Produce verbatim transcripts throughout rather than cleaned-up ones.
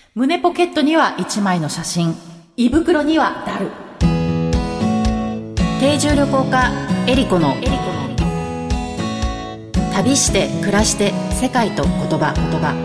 胸ポケットにはいちまいの写真、胃袋にはダル。定住旅行家エリコの旅して暮らして世界と言葉言葉。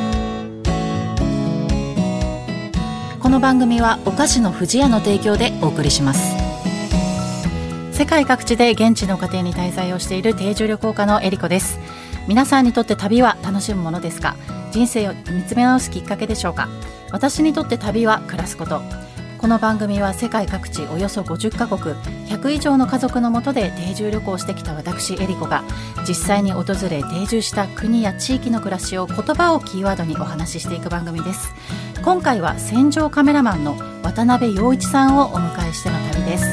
この番組はお菓子の不二家の提供でお送りします。世界各地で現地の家庭に滞在をしている定住旅行家のエリコです。皆さんにとって旅は楽しむものですか？人生を見つめ直すきっかけでしょうか？私にとって旅は暮らすこと。この番組は世界各地およそごじゅっカ国ひゃく以上の家族のもとで定住旅行してきた私エリコが実際に訪れ定住した国や地域の暮らしを言葉をキーワードにお話ししていく番組です。今回は戦場カメラマンの渡辺陽一さんをお迎えしての旅です。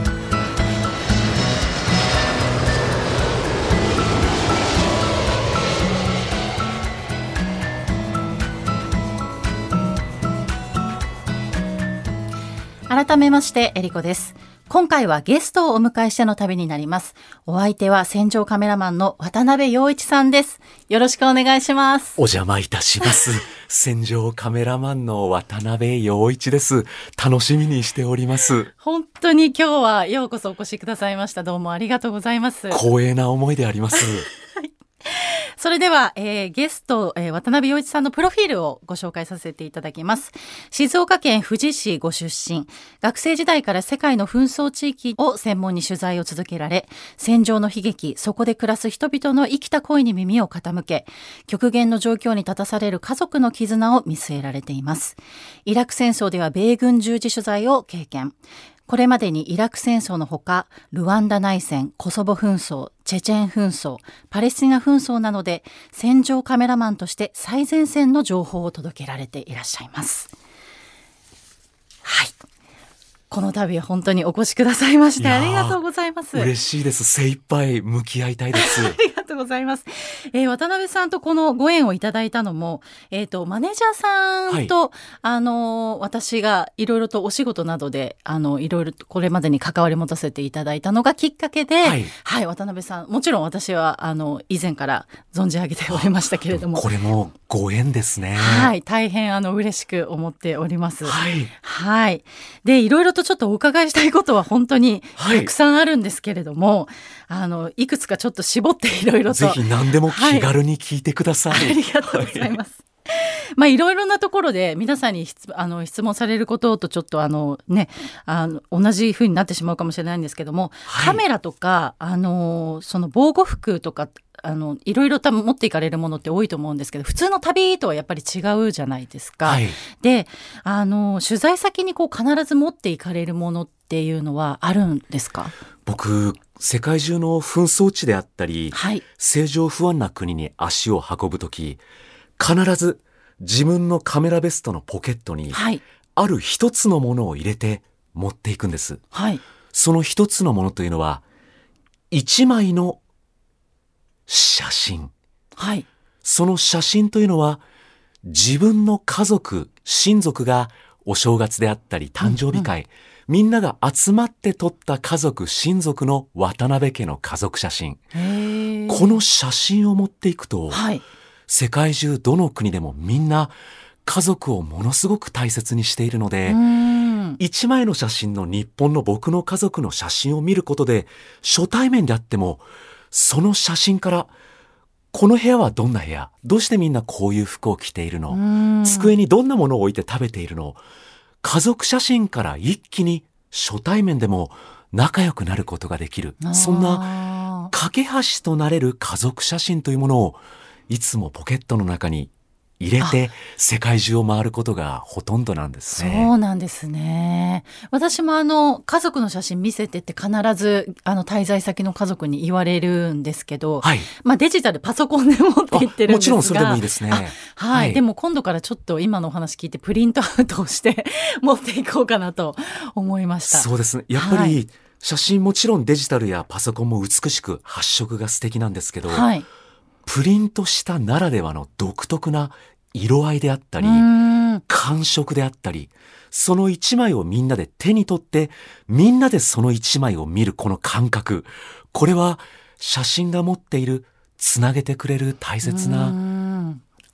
改めましてエリコです。今回はゲストをお迎えしての旅になります。お相手は戦場カメラマンの渡辺陽一さんです。よろしくお願いします。 お邪魔いたします戦場カメラマンの渡辺陽一です。楽しみにしております。 本当に今日はようこそお越しくださいました。どうもありがとうございます。 光栄な思いでありますそれでは、えー、ゲスト、えー、渡辺陽一さんのプロフィールをご紹介させていただきます。静岡県富士市ご出身。学生時代から世界の紛争地域を専門に取材を続けられ、戦場の悲劇、そこで暮らす人々の生きた声に耳を傾け、極限の状況に立たされる家族の絆を見据えられています。イラク戦争では米軍従事取材を経験。これまでにイラク戦争のほか、ルワンダ内戦、コソボ紛争、チェチェン紛争、パレスチナ紛争などで戦場カメラマンとして最前線の情報を届けられていらっしゃいます。はい。この度は本当にお越しくださいましてありがとうございます。 嬉しいです。精一杯向き合いたいですありがとうございます、えー、渡辺さんとこのご縁をいただいたのも、えーと、マネージャーさんと、はい、あの私がいろいろとお仕事などであのいろいろとこれまでに関わり持たせていただいたのがきっかけで、はい、はい、渡辺さんもちろん私はあの以前から存じ上げておりましたけれども、 これもご縁ですね。 はい、大変あの嬉しく思っております。 はい、 はい、でいろいろとちょっとお伺いしたいことは本当にたくさんあるんですけれども、はい、あのいくつかちょっと絞っていろいろとぜひ何でも気軽に聞いてください、 はい、ありがとうございます、はい、まあいろいろなところで皆さんに質あの質問されることとちょっとあのねあの同じ風になってしまうかもしれないんですけども、はい、カメラとかあのその防護服とかあのいろいろ多分持っていかれるものって多いと思うんですけど、普通の旅とはやっぱり違うじゃないですか、はい、であの取材先にこう必ず持っていかれるものっていうのはあるんですか？ 僕世界中の紛争地であったり、はい、政情不安な国に足を運ぶとき、必ず自分のカメラベストのポケットに、はい、ある一つのものを入れて持っていくんです、はい、その一つのものというのは一枚の写真、はい、その写真というのは自分の家族親族がお正月であったり誕生日会、うんうん、みんなが集まって撮った家族親族の渡辺家の家族写真、この写真を持っていくと、はい、世界中どの国でもみんな家族をものすごく大切にしているので、一枚の写真の日本の僕の家族の写真を見ることで初対面であってもその写真からこの部屋はどんな部屋、どうしてみんなこういう服を着ているの、机にどんなものを置いて食べているの、家族写真から一気に初対面でも仲良くなることができる、そんな架け橋となれる家族写真というものをいつもポケットの中に入れて世界中を回ることがほとんどなんですね。 そうなんですね。私もあの家族の写真見せてって必ずあの滞在先の家族に言われるんですけど、はい、まあ、デジタルパソコンで持っていってるんですが、 もちろんそれでもいいですね。 はいはい、でも今度からちょっと今のお話聞いてプリントアウトをして持っていこうかなと思いました。 そうですね。やっぱり、はい、写真もちろんデジタルやパソコンも美しく発色が素敵なんですけど、はい、プリントしたならではの独特な色合いであったり感触であったり、その一枚をみんなで手に取ってみんなでその一枚を見るこの感覚、これは写真が持っているつなげてくれる大切な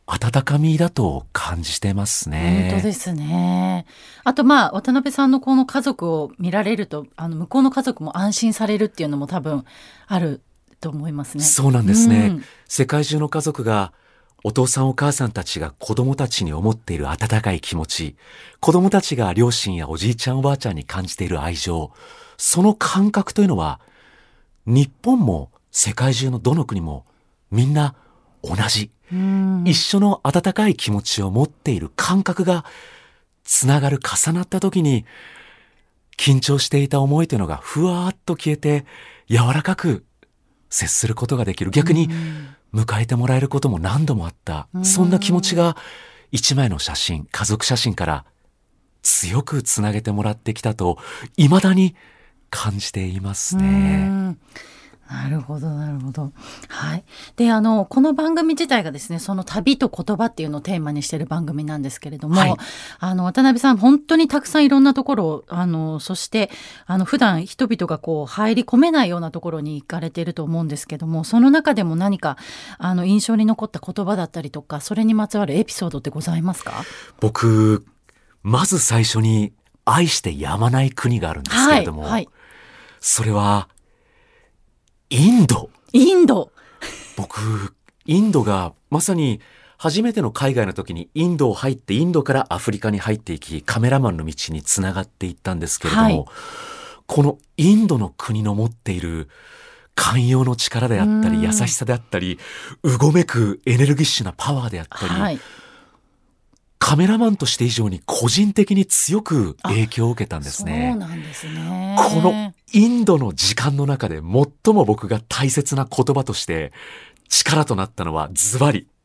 温かみだと感じてますね。 本当ですね。あとまあ渡辺さんのこの家族を見られると、あの向こうの家族も安心されるっていうのも多分あると思いますね。 そうなんですね、 うん、 世界中の家族が、お父さんお母さんたちが子供たちに思っている温かい気持ち、子供たちが両親やおじいちゃんおばあちゃんに感じている愛情、その感覚というのは日本も世界中のどの国もみんな同じ、うん、一緒の温かい気持ちを持っている感覚がつながる、重なった時に緊張していた思いというのがふわーっと消えて柔らかく接することができる。逆に迎えてもらえることも何度もあった。そんな気持ちが一枚の写真、家族写真から強くつなげてもらってきたと未だに感じていますね。 なるほどなるほど。はい。で、あのこの番組自体がですね、その旅と言葉っていうのをテーマにしている番組なんですけれども、はい、あの渡辺さん本当にたくさんいろんなところを、あのそしてあの普段人々がこう入り込めないようなところに行かれていると思うんですけども、その中でも何かあの印象に残った言葉だったりとか、それにまつわるエピソードってございますか？ 僕まず最初に愛してやまない国があるんですけれども、はいはい、それはインド。 インド。 僕、インドがまさに初めての海外の時にインドを入って、インドからアフリカに入っていき、カメラマンの道につながっていったんですけれども、はい、このインドの国の持っている寛容の力であったり、優しさであったり、うごめくエネルギッシュなパワーであったり、はい、カメラマンとして以上に個人的に強く影響を受けたんですね。 そうなんですね。 このインドの時間の中で最も僕が大切な言葉として力となったのはズバリ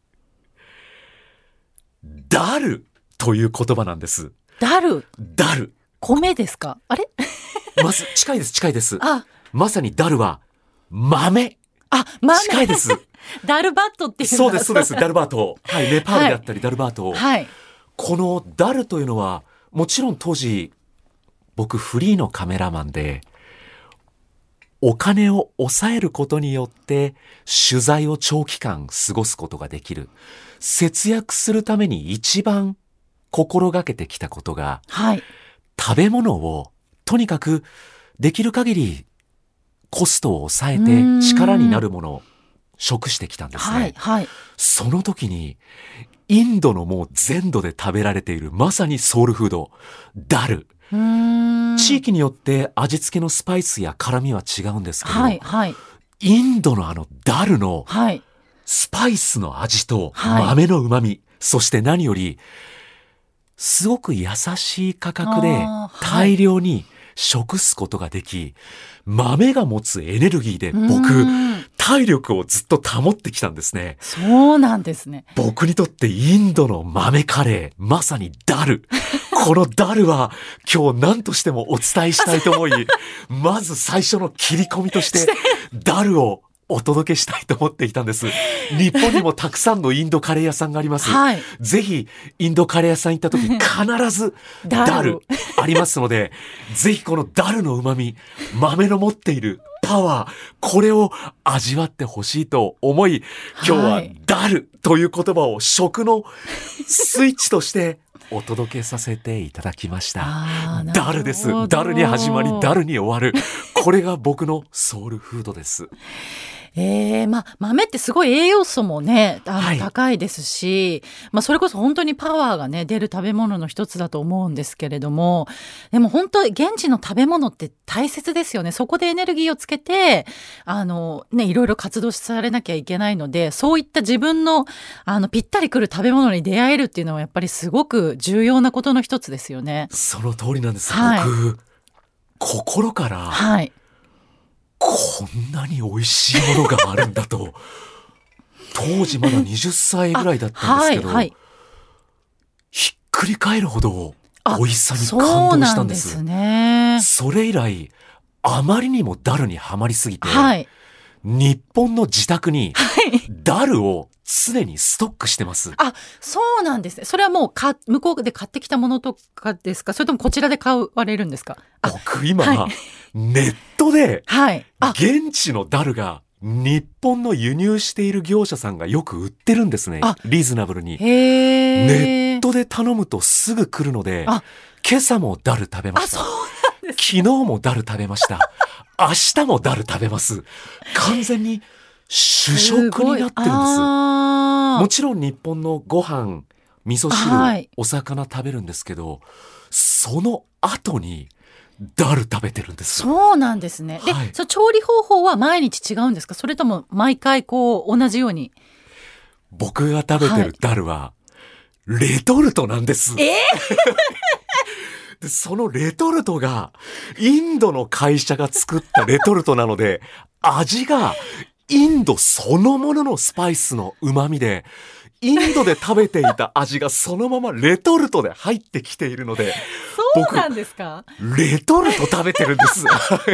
ダルという言葉なんです。 ダル。 ダル。 米ですか？あれまず近いです近いです。あ、まさにダルは豆。 あ、豆。 近いです。 ダルバットっていうのそうですそうです。ダルバート。はい、ネパールであったり、はい、ダルバート。はい。このダルというのはもちろん当時僕フリーのカメラマンでお金を抑えることによって取材を長期間過ごすことができる。節約するために一番心がけてきたことが、はい、食べ物をとにかくできる限りコストを抑えて力になるものを食してきたんですね。はいはい、その時にインドのもう全土で食べられているまさにソウルフード、ダル。うーん、地域によって味付けのスパイスや辛みは違うんですけど、はいはい、インドのあのダルのスパイスの味と豆の旨味、はい、そして何よりすごく優しい価格で大量に食すことができ、豆が持つエネルギーで僕体力をずっと保ってきたんですね。 そうなんですね。 僕にとってインドの豆カレー、まさにダル。このダルは今日何としてもお伝えしたいと思い、まず最初の切り込みとしてダルをお届けしたいと思っていたんです。日本にもたくさんのインドカレー屋さんがあります。はい、ぜひインドカレー屋さん行った時必ずダルありますので、ぜひこのダルの旨味、豆の持っているパワー、これを味わってほしいと思い、今日はダルという言葉を食のスイッチとしてお届けさせていただきました。ダルです。ダルに始まりダルに終わる。これが僕のソウルフードです。 えーまあ、豆ってすごい栄養素もねあの、はい、高いですし、まあ、それこそ本当にパワーがね出る食べ物の一つだと思うんですけれども、でも本当現地の食べ物って大切ですよね。そこでエネルギーをつけてあの、ね、いろいろ活動されなきゃいけないので、そういった自分 の, あのぴったりくる食べ物に出会えるっていうのはやっぱりすごく重要なことの一つですよね。 その通りなんです、はい、僕心から、はい、こんなに美味しいものがあるんだと当時まだはたちぐらいだったんですけど、はいはい、ひっくり返るほど美味しさに感動したんです。そうなんですね。それ以来あまりにもダルにはまりすぎて、はい、日本の自宅にダルを常にストックしてます。はい、 あ、そうなんですね。それはもうか向こうで買ってきたものとかですか、それともこちらで買われるんですか？ 僕今、はい、ネットで現地のダルが日本の輸入している業者さんがよく売ってるんですね。リーズナブルに。 へー。 ネットで頼むとすぐ来るので、今朝もダル食べました。 あ、そうなんです。 昨日もダル食べました。明日もダル食べます。完全に主食になってるんです。もちろん日本のご飯、味噌汁、はい、お魚食べるんですけど、その後にダル食べてるんです。 そうなんですね。で、はい、その調理方法は毎日違うんですか？それとも毎回こう同じように？ 僕が食べてるダルは、はい、レトルトなんです。 えー、でそのレトルトがインドの会社が作ったレトルトなので、味がインドそのもののスパイスの旨味で、インドで食べていた味がそのままレトルトで入ってきているので、 そうなんですか？ レトルト食べてるんです。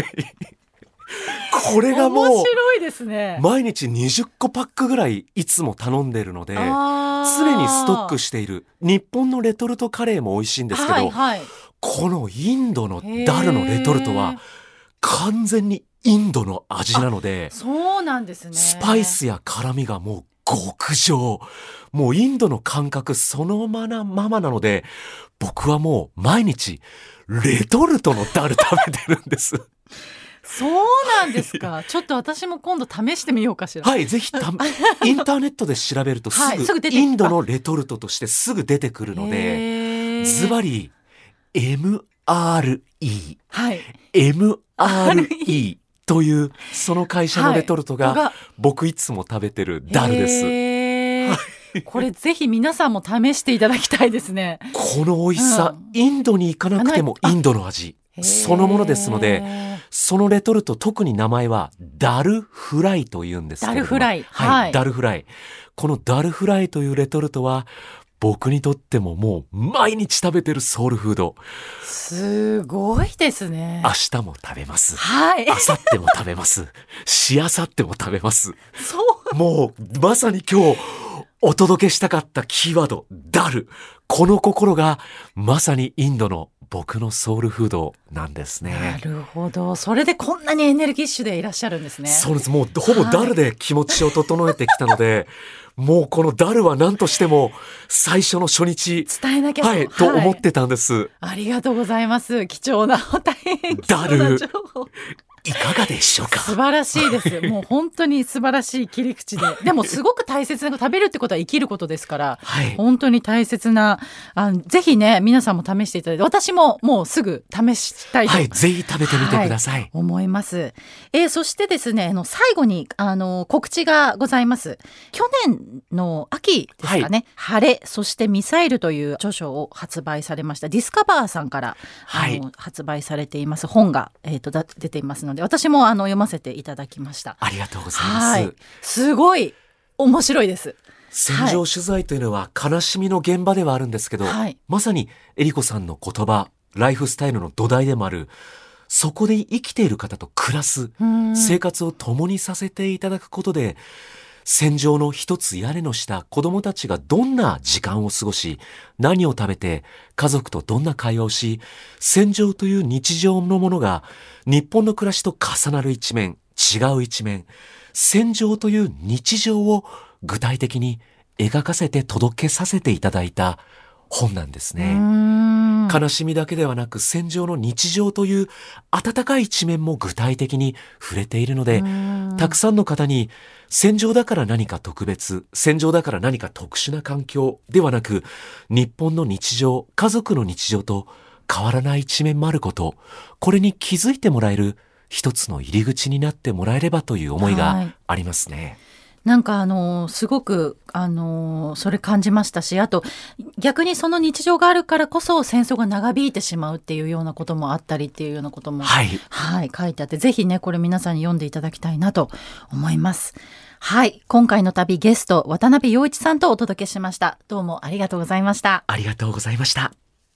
これがもう面白いですね。 毎日にじゅっこパックぐらいいつも頼んでいるので、常にストックしている。日本のレトルトカレーも美味しいんですけど、はいはい、このインドのダルのレトルトは完全にインドの味なので、 そうなんですね。 スパイスや辛みがもう極上。もうインドの感覚そのままなので、僕はもう毎日レトルトのダル食べてるんです。 そうなんですか。ちょっと私も今度試してみようかしら。 はい、ぜひたインターネットで調べるとすぐ、はい、すぐインドのレトルトとしてすぐ出てくるので、ズバリ エムアールイー、はい、エムアールイー というその会社のレトルトが、はい、僕いつも食べてるダルです。 これぜひ皆さんも試していただきたいですね。 この美味しさ、うん、インドに行かなくてもインドの味そのものですので、そのレトルト特に名前はダルフライというんですけれども、 ダルフライ、 はい、はい、ダルフライ。このダルフライというレトルトは僕にとってももう毎日食べてるソウルフード。 すごいですね。 明日も食べます。 はい。 明後日も食べます。しあさっても食べます。 そう。 もうまさに今日お届けしたかったキーワード、ダル。この心がまさにインドの僕のソウルフードなんですね。 なるほど。それでこんなにエネルギッシュでいらっしゃるんですね。 そうです。もうほぼダルで気持ちを整えてきたので、はい、もうこのダルは何としても最初の初日伝えなきゃと、 はい、と思ってたんです。 ありがとうございます。貴重な大変貴重な情報。 いかがでしょうか。 素晴らしいです。もう本当に素晴らしい切り口で、でもすごく大切な食べるってことは生きることですから、はい、本当に大切なあぜひね皆さんも試していただいて、私ももうすぐ試したいと、 はい、ぜひ食べてみてください、はい、 思います。えー、そしてですね、あの最後にあの告知がございます。去年の秋ですかね、はい、晴れそしてミサイルという著書を発売されましたディスカバーさんから、はい、あの発売されています本が、えー、とだ出ていますので、私もあの読ませていただきました。 ありがとうございます。はい、 すごい面白いです。 戦場取材というのは悲しみの現場ではあるんですけど、はい、まさにえりこさんの言葉、ライフスタイルの土台でもある、そこで生きている方と暮らす生活を共にさせていただくことで、戦場の一つ屋根の下、子供たちがどんな時間を過ごし、何を食べて、家族とどんな会話をし、戦場という日常のものが日本の暮らしと重なる一面、違う一面、戦場という日常を具体的に描かせて届けさせていただいた本なんですね。悲しみだけではなく、戦場の日常という温かい一面も具体的に触れているので、たくさんの方に戦場だから何か特別、戦場だから何か特殊な環境ではなく、日本の日常、家族の日常と変わらない一面もあること、これに気づいてもらえる一つの入り口になってもらえればという思いがありますね。はい、 なんかあのすごくあのそれ感じましたし、あと逆にその日常があるからこそ戦争が長引いてしまうっていうようなこともあったりっていうようなことも、はいはい、書いてあって、ぜひねこれ皆さんに読んでいただきたいなと思います。はい、今回の旅ゲスト渡辺陽一さんとお届けしました。どうもありがとうございました。 ありがとうございました。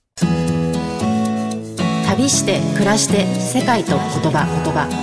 旅して暮らして世界と言葉言葉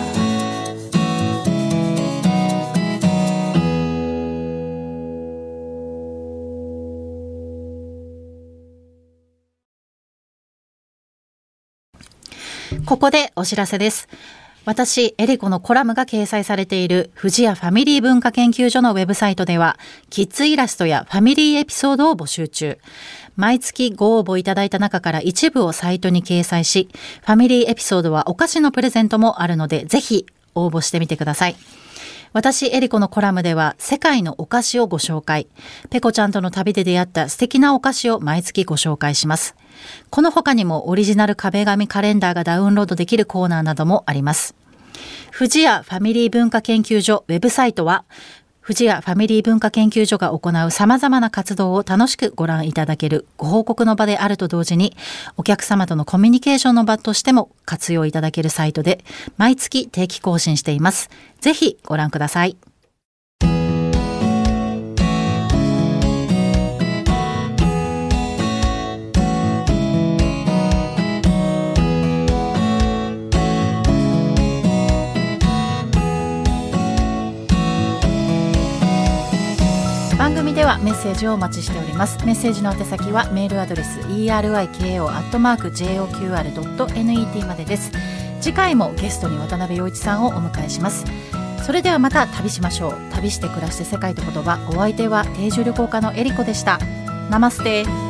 ここでお知らせです。 私エリコのコラムが掲載されている富士屋ファミリー文化研究所のウェブサイトでは、キッズイラストやファミリーエピソードを募集中。毎月ご応募いただいた中から一部をサイトに掲載し、ファミリーエピソードはお菓子のプレゼントもあるので、ぜひ応募してみてください。私エリコのコラムでは世界のお菓子をご紹介。ペコちゃんとの旅で出会った素敵なお菓子を毎月ご紹介します。この他にもオリジナル壁紙カレンダーがダウンロードできるコーナーなどもあります。富士屋ファミリー文化研究所ウェブサイトは、富士屋ファミリー文化研究所が行う様々な活動を楽しくご覧いただけるご報告の場であると同時に、お客様とのコミュニケーションの場としても活用いただけるサイトで、毎月定期更新しています。ぜひご覧ください。番組ではメッセージをお待ちしております。メッセージの宛先はメールアドレス イーアールアイケーオーアットマークジェイオーキューアールドットネット までです。次回もゲストに渡辺陽一さんをお迎えします。それではまた旅しましょう。旅して暮らして世界と言葉。お相手は定住旅行家のエリコでした。ナマステ。